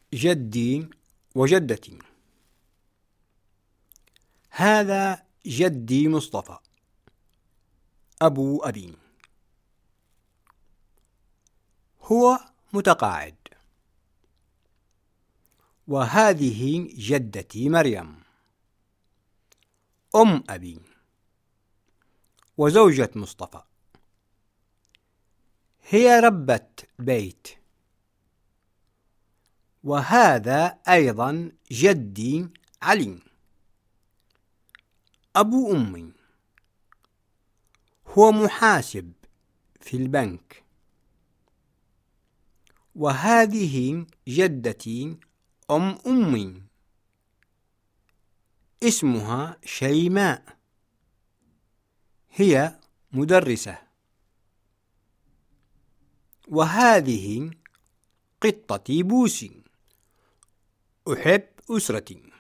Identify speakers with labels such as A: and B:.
A: جدي وجدتي. هذا جدي مصطفى أبو أبي، هو متقاعد. وهذه جدتي مريم أم أبي وزوجة مصطفى، هي ربة بيت. وهذا أيضا جدي علي أبو أمي، هو محاسب في البنك. وهذه جدتي أم أمي، اسمها شيماء، هي مدرسة. وهذه قطتي بوسي، أحب أسرتي.